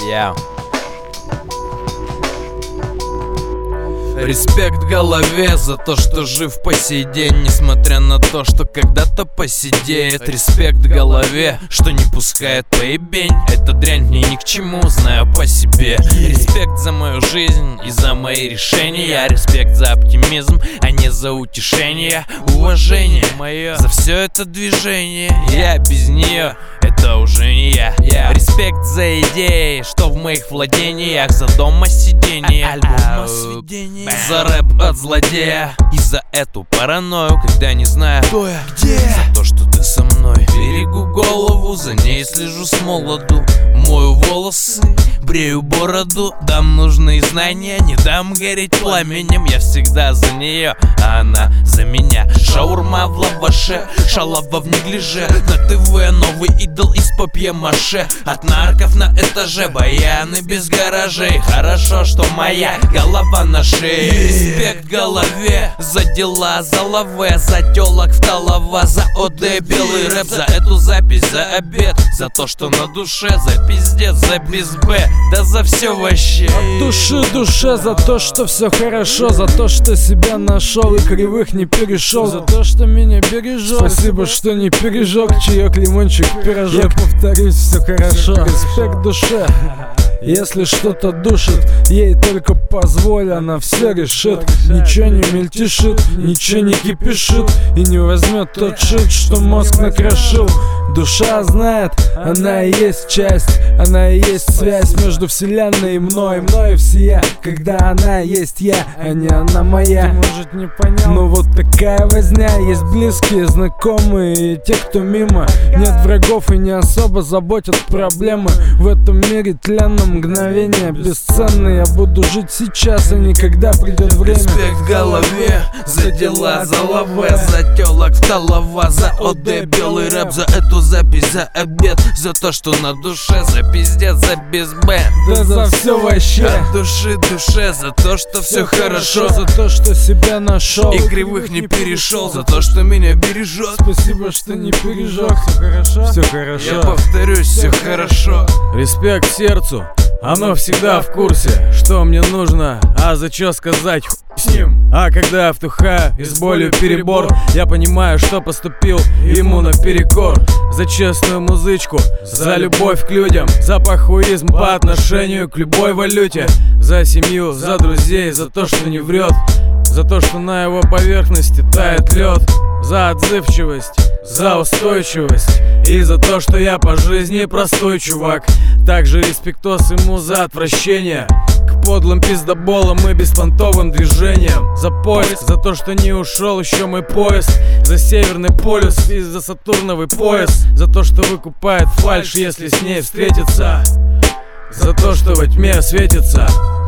Респект голове за то, что жив по сей день, несмотря на то, что когда-то посидеет. Респект голове, что не пускает поебень. Эта дрянь мне ни к чему, знаю по себе. Респект за мою жизнь и за мои решения. Респект за оптимизм, а не за утешение. Уважение мое за все это движение. Я без нее, это уже не я. Респект за идеи, что в моих владениях. За домосидение, альбомосведение. За рэп от злодея. И за эту паранойю, когда не знаю, кто я, где. За то, что ты со мной. Берегу голову, за ней слежу с молоду. Мою волосы, брею бороду. Дам нужные знания, не дам гореть пламенем. Я всегда за нее, а она за меня. Шаурма в лаваше, шалава в неглиже. На ТВ новый идол из папье-маше. От нарков на этаже, баяны без гаражей. Хорошо, что моя голова на шее. Респект голове за дела, за лаве, за телок в толова, за ОД, белый рэп, за эту запись, за обед, за то, что на душе, за пиздец, за без Б, да за все вообще. От души душе за то, что все хорошо, за то, что себя нашел и кривых не перешел, за то, что меня бережет. Спасибо, что не пережег, чаек, лимончик, пирожок. Я повторюсь, все хорошо. Респект душе. Если что-то душит, ей только позволь, она все решит. Ничего не мельтешит, ничего не кипишит, и не возьмет тот шит, что мозг накрошил. Душа знает, она и есть часть, она и есть связь между вселенной и мной. Мною всея, когда она есть я, а не она моя. Ты, может, не понял, но вот такая возня. Есть близкие, знакомые и те, кто мимо. Нет врагов и не особо заботят проблемы. В этом мире тленном мгновение бесценное. Я буду жить сейчас, а не когда придет время. Респект голове за дела, за лаве, за телок в толова, за ОД, белый рэп, за эту запись, за обед, за то, что на душе, за пиздец, за без Б, да за все вообще. От души душе за то, что все хорошо, за то, что себя нашел и кривых не перешел, за то, что меня бережет. Спасибо, что не пережег. Все хорошо? Все хорошо. Я повторюсь, все хорошо. Респект сердцу, оно всегда в курсе, что мне нужно, а за чё сказать с ним. А когда втухаю и с болью перебор, я понимаю, что поступил ему наперекор. За честную музычку, за любовь к людям, за похуизм по отношению к любой валюте, за семью, за друзей, за то, что не врет, за то, что на его поверхности тает лед, за отзывчивость, за устойчивость и за то, что я по жизни простой чувак. Также респектос ему за отвращение к подлым пиздоболам и беспонтовым движениям. За поиск, за то, что не ушел еще мой поезд, за Северный полюс и за Сатурновый пояс, за то, что выкупает фальшь, если с ней встретиться, за то, что во тьме светится.